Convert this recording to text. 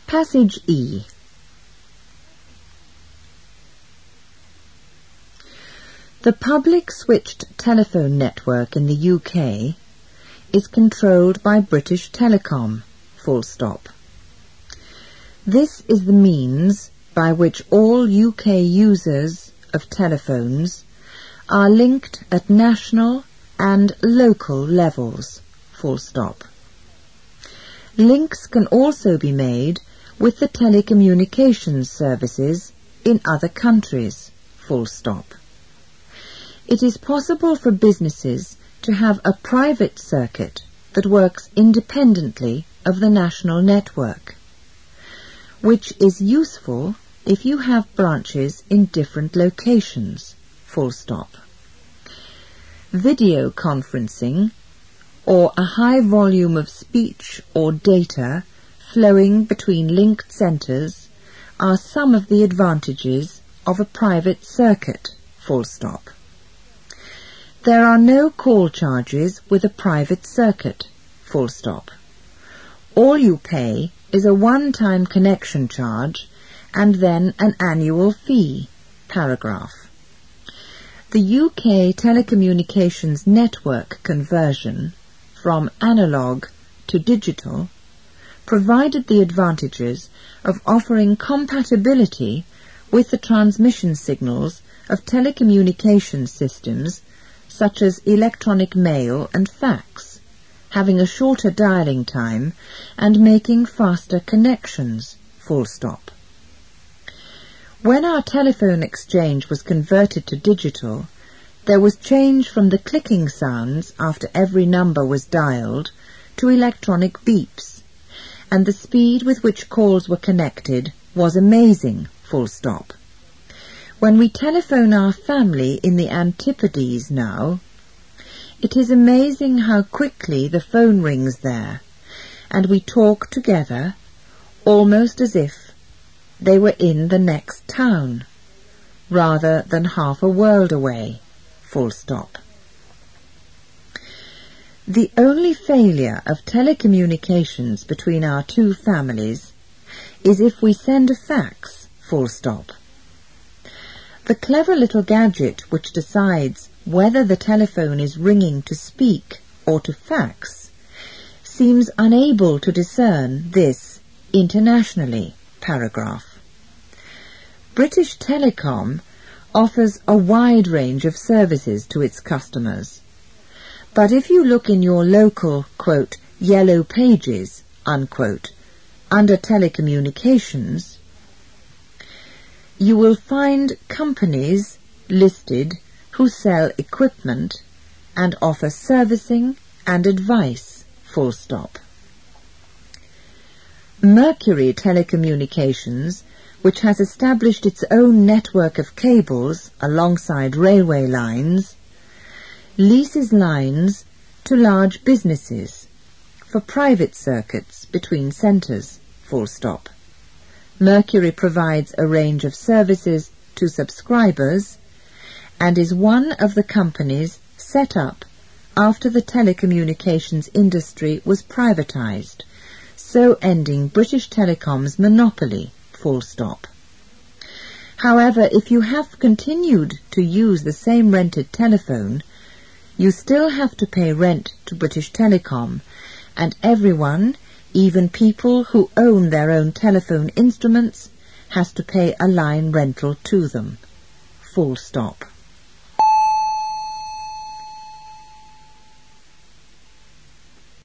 Passage E. The public switched telephone network in the UK is controlled by British Telecom, full stop. This is the means by which all UK users of telephones are linked at national and local levels, full stop. Links can also be made with the telecommunications services in other countries, full stop. It is possible for businesses to have a private circuit that works independently of the national network, which is useful if you have branches in different locations, full stop. Video conferencing or a high volume of speech or data flowing between linked centres are some of the advantages of a private circuit, full stop. There are no call charges with a private circuit, full stop. All you pay is a one-time connection charge and then an annual fee, paragraph. The UK telecommunications network conversion from analogue to digital provided the advantages of offering compatibility with the transmission signals of telecommunications systems such as electronic mail and fax, having a shorter dialing time and making faster connections, full stop. When our telephone exchange was converted to digital, there was change from the clicking sounds after every number was dialed to electronic beeps, and the speed with which calls were connected was amazing, full stop. When we telephone our family in the Antipodes now, it is amazing how quickly the phone rings there, and we talk together almost as if they were in the next town, rather than half a world away, full stop. The only failure of telecommunications between our two families is if we send a fax, full stop. The clever little gadget which decides whether the telephone is ringing to speak or to fax seems unable to discern this internationally, paragraph. British Telecom offers a wide range of services to its customers, but if you look in your local, quote, yellow pages, unquote, under telecommunications, you will find companies listed who sell equipment and offer servicing and advice, full stop. Mercury Telecommunications, which has established its own network of cables alongside railway lines, leases lines to large businesses for private circuits between centres, full stop. Mercury provides a range of services to subscribers and is one of the companies set up after the telecommunications industry was privatised, so ending British Telecom's monopoly, full stop. However, if you have continued to use the same rented telephone, you still have to pay rent to British Telecom, and everyone, even people who own their own telephone instruments, has to pay a line rental to them, full stop.